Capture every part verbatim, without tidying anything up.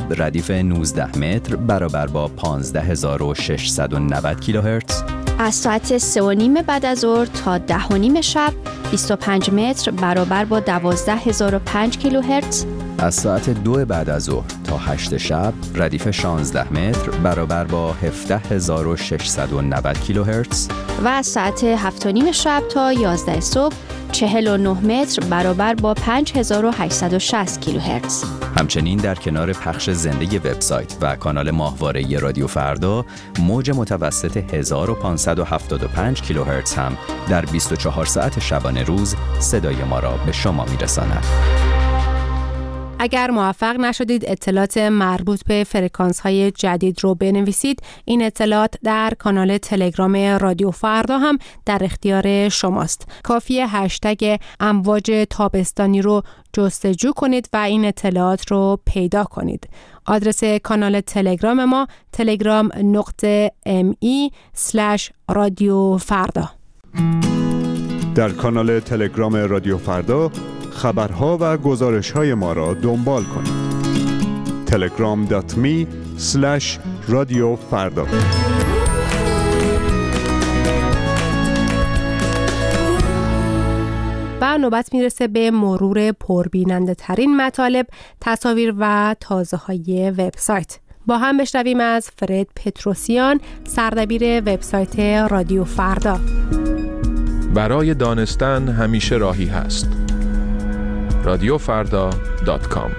ردیف نوزده متر برابر با پانزده هزار و ششصد و نود کیلوهرتز. از ساعت سه و نیم بعد از ظهر تا ده و نیم شب بیست و پنج متر برابر با دوازده هزار و پنج کیلوهرتز. از ساعت دو بعد از ظهر تا هشت شب ردیف شانزده متر برابر با هفده هزار و ششصد و نود کیلوهرتز. و از ساعت هفت و نیم شب تا یازده صبح چهل و نه متر برابر با پنج هزار و هشتصد و شصت کیلوهرتز. همچنین در کنار پخش زنده وبسایت و کانال ماهواره رادیو فردا، موج متوسط هزار و پانصد و هفتاد و پنج کیلوهرتز هم در بیست و چهار ساعت شبانه روز صدای ما را به شما میرساند. اگر موفق نشدید اطلاعات مربوط به فرکانس‌های جدید رو بنویسید، این اطلاعات در کانال تلگرام رادیو فردا هم در اختیار شماست. کافیه هشتگ امواج تابستانی رو جستجو کنید و این اطلاعات رو پیدا کنید. آدرس کانال تلگرام ما تلگرام نقطه ام ای اسلش رادیو فردا. در کانال تلگرام رادیو فردا خبرها و گزارش‌های ما را دنبال کنید. تلگرام دات می اسلش رادیو فردا. و نوبت میرسه به مرور پربیننده ترین مطالب، تصاویر و تازه های وبسایت. با هم بشنویم از فرد پتروسیان، سردبیر وبسایت رادیو فردا. برای دانستن همیشه راهی هست. رادیو فردا دات کام.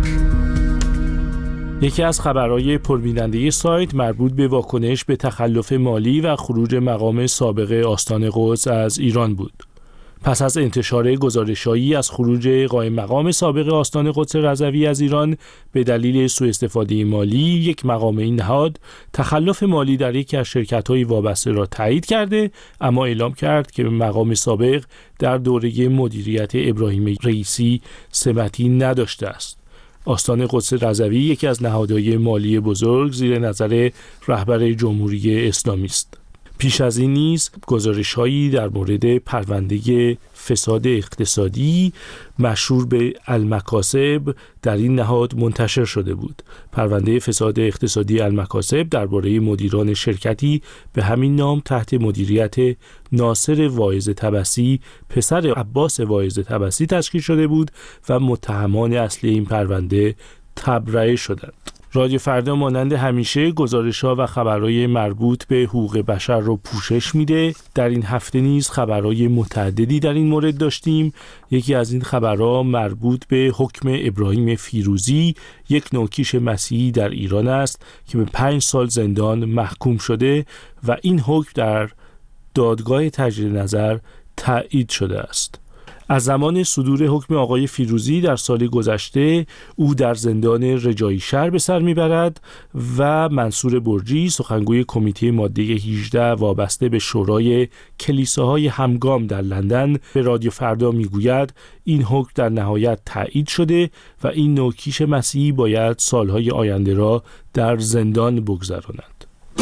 یکی از خبرهای پربیننده سایت مربوط به واکنش به تخلف مالی و خروج مقام سابق آستان قدس از ایران بود. پس از انتشار گزارش‌هایی از خروج قائم مقام سابق آستان قدس رضوی از ایران به دلیل سوء استفاده مالی، یک مقام این نهاد تخلف مالی در یکی از شرکت‌های وابسته را تایید کرده، اما اعلام کرد که مقام سابق در دوره مدیریت ابراهیم رئیسی سمتی نداشته است. آستان قدس رضوی یکی از نهادهای مالی بزرگ زیر نظر رهبر جمهوری اسلامی است. پیش از این نیز گزارش‌هایی در مورد پرونده فساد اقتصادی مشهور به المکاسب در این نهاد منتشر شده بود. پرونده فساد اقتصادی المکاسب درباره مدیران شرکتی به همین نام تحت مدیریت ناصر واعظ طبسی پسر عباس واعظ طبسی تشکیل شده بود و متهمان اصلی این پرونده تبرئه شدند. رادیو فردا مانند همیشه گزارش‌ها و خبرهای مربوط به حقوق بشر رو پوشش میده. در این هفته نیز خبرهای متعددی در این مورد داشتیم. یکی از این خبرها مربوط به حکم ابراهیم فیروزی، یک نوکیش مسیحی در ایران است که به پنج سال زندان محکوم شده و این حکم در دادگاه تجدید نظر تایید شده است. از زمان صدور حکم آقای فیروزی در سال گذشته او در زندان رجایی شهر به سر میبرد و منصور برجی، سخنگوی کمیته ماده هجده وابسته به شورای کلیساهای همگام در لندن، به رادیو فردا میگوید این حکم در نهایت تایید شده و این نوکیش مسیحی باید سالهای آینده را در زندان بگذراند.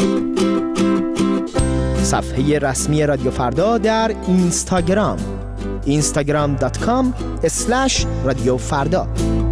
صفحه رسمی رادیو فردا در اینستاگرام اینستاگرام دات کام اسلش رادیو فردا.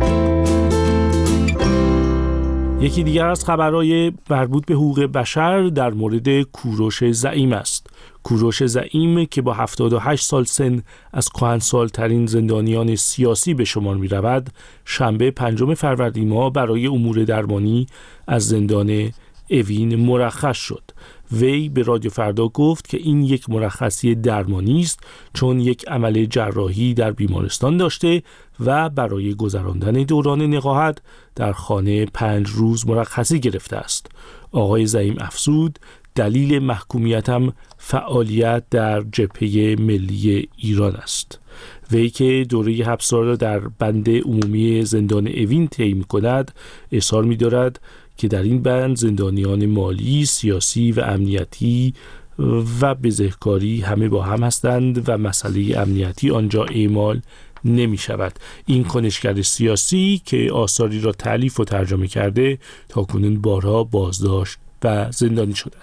یکی دیگر از خبرهای مربوط به حقوق بشر در مورد کوروش زعیم است. کوروش زعیم که با هفتاد و هشت سال سن از کهنسال‌ترین زندانیان سیاسی به شمار می رود، شنبه پنجم فروردین ماه برای امور درمانی از زندان اوین مرخص شد. وی به رادیو فردا گفت که این یک مرخصی درمانی است چون یک عمل جراحی در بیمارستان داشته و برای گذراندن دوران نقاهت در خانه پنج روز مرخصی گرفته است. آقای زعیم افزود دلیل محکومیتم فعالیت در جبهه ملی ایران است. وی که دوره حبس را در بند عمومی زندان اوین طی می‌کند، اصرار می‌دارد که در این بند زندانیان مالی، سیاسی و امنیتی و بزهکاری همه با هم هستند و مسئله امنیتی آنجا اعمال نمی شود. این کنشگر سیاسی که آثاری را تألیف و ترجمه کرده تاکنون بارها بازداشت و زندانی شده است.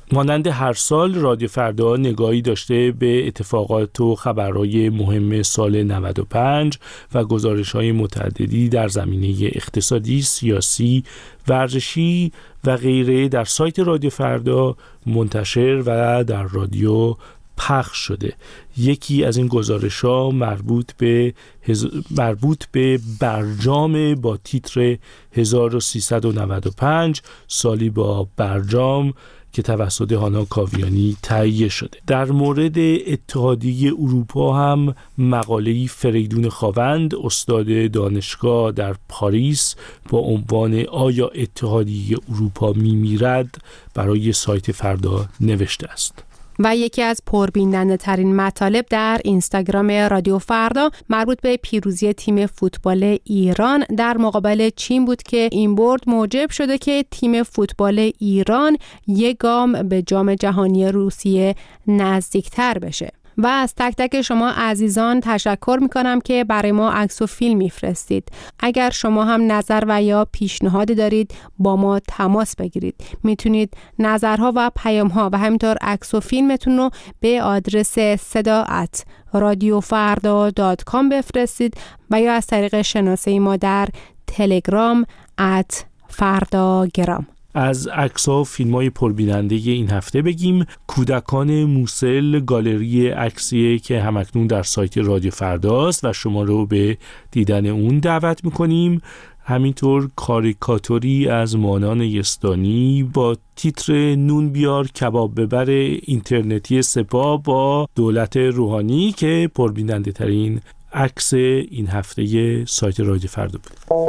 مانند هر سال رادیو فردا نگاهی داشته به اتفاقات و خبرهای مهم سال نود و پنج و گزارش‌های متعددی در زمینه اقتصادی، سیاسی، ورزشی و غیره در سایت رادیو فردا منتشر و در رادیو پخش شده. یکی از این گزارش‌ها مربوط به هز... مربوط به برجام با تیتر هزار و سیصد و نود و پنج سالی با برجام که توسط هانا کاویانی تهیه شده. در مورد اتحادیه اروپا هم مقاله‌ای فریدون خاوند، استاد دانشگاه در پاریس، با عنوان آیا اتحادیه اروپا میمیرد برای سایت فردا نوشته است. و یکی از پربیننده ترین مطالب در اینستاگرام رادیو فردا مربوط به پیروزی تیم فوتبال ایران در مقابل چین بود که این برد موجب شده که تیم فوتبال ایران یک گام به جام جهانی روسیه نزدیکتر بشه. و از تک تک شما عزیزان تشکر میکنم که برای ما عکس و فیلم میفرستید. اگر شما هم نظر و یا پیشنهادی دارید با ما تماس بگیرید. میتونید نظرها و پیامها و همینطور عکس و فیلمتون رو به آدرس صدا ات رادیو فردا دات کام بفرستید و یا از طریق شناسه ما در تلگرام ات فرداگرام. از عکس‌ها و فیلم‌های پربیننده این هفته بگیم. کودکان موسل گالری عکسیه که همکنون در سایت رادیو فرداست و شما رو به دیدن اون دعوت می‌کنیم. همینطور کاریکاتوری از مانان یزدانی با تیتر نون بیار کباب ببر اینترنتی سپاه با دولت روحانی که پربیننده ترین عکس این هفته سایت رادیو فردا بود.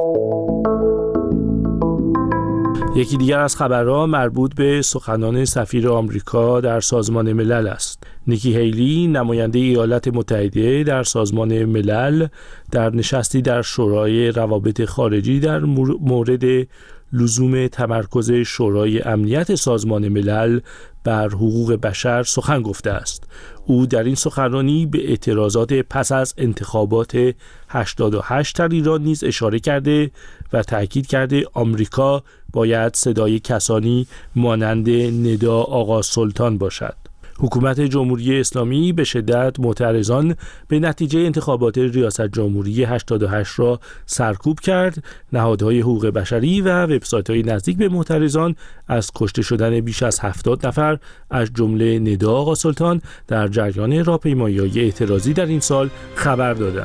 یکی دیگر از خبرها مربوط به سخنان سفیر آمریکا در سازمان ملل است. نیکی هیلی، نماینده ایالات متحده در سازمان ملل، در نشستی در شورای روابط خارجی در مورد لزوم تمرکز شورای امنیت سازمان ملل بر حقوق بشر سخن گفته است. او در این سخنرانی به اعتراضات پس از انتخابات هشتاد و هشت در ایران نیز اشاره کرده و تأکید کرده آمریکا باید صدای کسانی مانند ندا آقا سلطان باشد. حکومت جمهوری اسلامی به شدت معترضان به نتیجه انتخابات ریاست جمهوری هشتاد و هشت را سرکوب کرد. نهادهای حقوق بشری و وبسایت‌های نزدیک به معترضان از کشته شدن بیش از هفتاد نفر از جمله ندا آقا سلطان در جریان راهپیمایی‌های اعتراضی در این سال خبر دادند.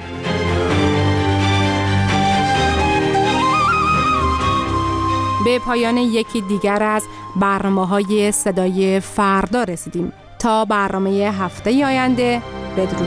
به پایان یکی دیگر از برنامه‌های صدای فردا رسیدیم. تا برنامه هفته آینده، بدرود.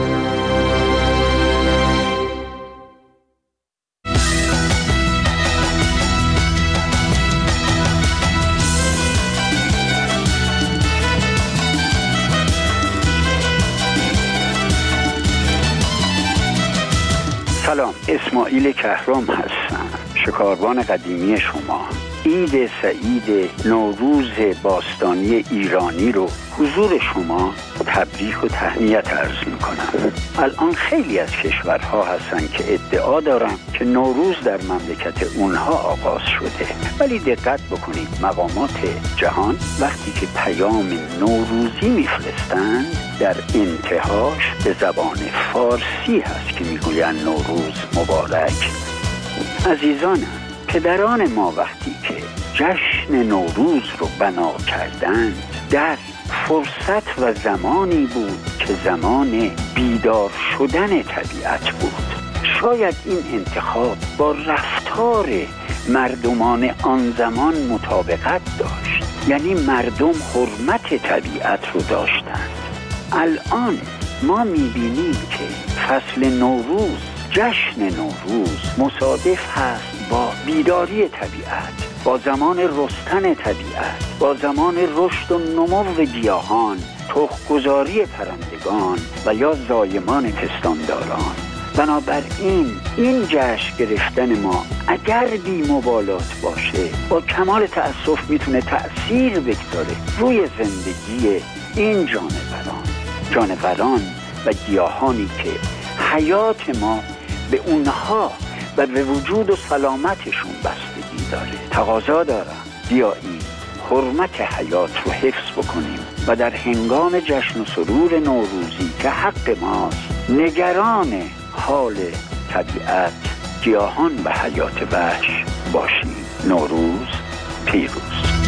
سلام، اسماعیل کهرام هستم، شکاربان قدیمی شما. عید سعید نوروز باستانی ایرانی رو حضور شما تبریک و تهنیت عرض میکنم. الان خیلی از کشورها هستن که ادعا دارن که نوروز در مملکت اونها آغاز شده، ولی دقت بکنید مقامات جهان وقتی که پیام نوروزی میفرستند در انتهاش به زبان فارسی هست که میگوین نوروز مبارک. عزیزانم، پدران ما وقتی که جشن نوروز رو بنا کردند در فرصت و زمانی بود که زمان بیدار شدن طبیعت بود. شاید این انتخاب با رفتار مردمان آن زمان مطابقت داشت، یعنی مردم حرمت طبیعت رو داشتند. الان ما میبینیم که فصل نوروز، جشن نوروز مصادف هست با بیداری طبیعت، با زمان رستن طبیعت، با زمان رشد و نمو گیاهان، تخم‌گذاری پرندگان و یا زایمان پستانداران. بنابراین این جشن گرفتن ما اگر بی مبالات باشه با کمال تأسف میتونه تأثیر بگذاره روی زندگی این جانوران جانوران و گیاهانی که حیات ما به اونها و به وجود و سلامتشون بستگی داره. تقاضا دارم بیایید حرمت حیات رو حفظ بکنیم و در هنگام جشن و سرور نوروزی که حق ماست نگران حال طبیعت، گیاهان و حیات وحش باشیم. نوروز پیروز.